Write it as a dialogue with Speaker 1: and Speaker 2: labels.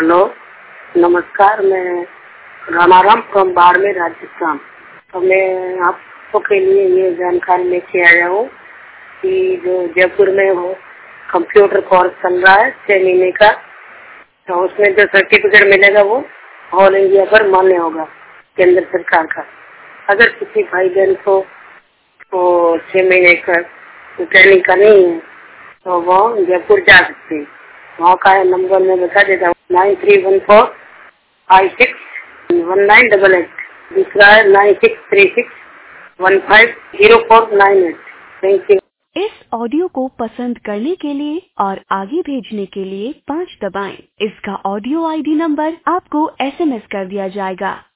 Speaker 1: Hello, नमस्कार। मैं Ramaram from Barmer, Rajasthan. तो मैं आपको के लिए ये जानकारी लेके आया हूँ कि जो जयपुर में वो कंप्यूटर कोर्स चल रहा है 6 महीने का, तो उसमें जो सर्टिफिकेट मिलेगा वो ऑल इंडिया पर मान्य होगा केंद्र सरकार का। अगर किसी भाई बहन को 6 महीने का ट्रेनिंग करनी है तो वो जयपुर जा सकते हैं। वहाँ का नंबर मैं बता देता हूँ, 9314561988। दूसरा है 9636150498। Thank you.
Speaker 2: इस ऑडियो को पसंद करने के लिए और आगे भेजने के लिए 5 दबाएं। इसका ऑडियो आईडी नंबर आपको SMS कर दिया जाएगा।